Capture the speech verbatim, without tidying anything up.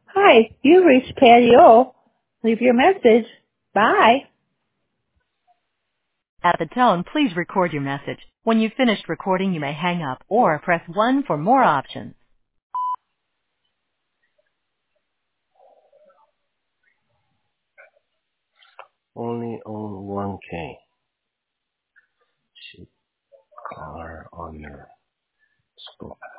Hi, you reached Patio. Leave your message. Bye. At the tone, please record your message. When you've finished recording, you may hang up or press one for more options. Only on one K. Cheap car owner. School.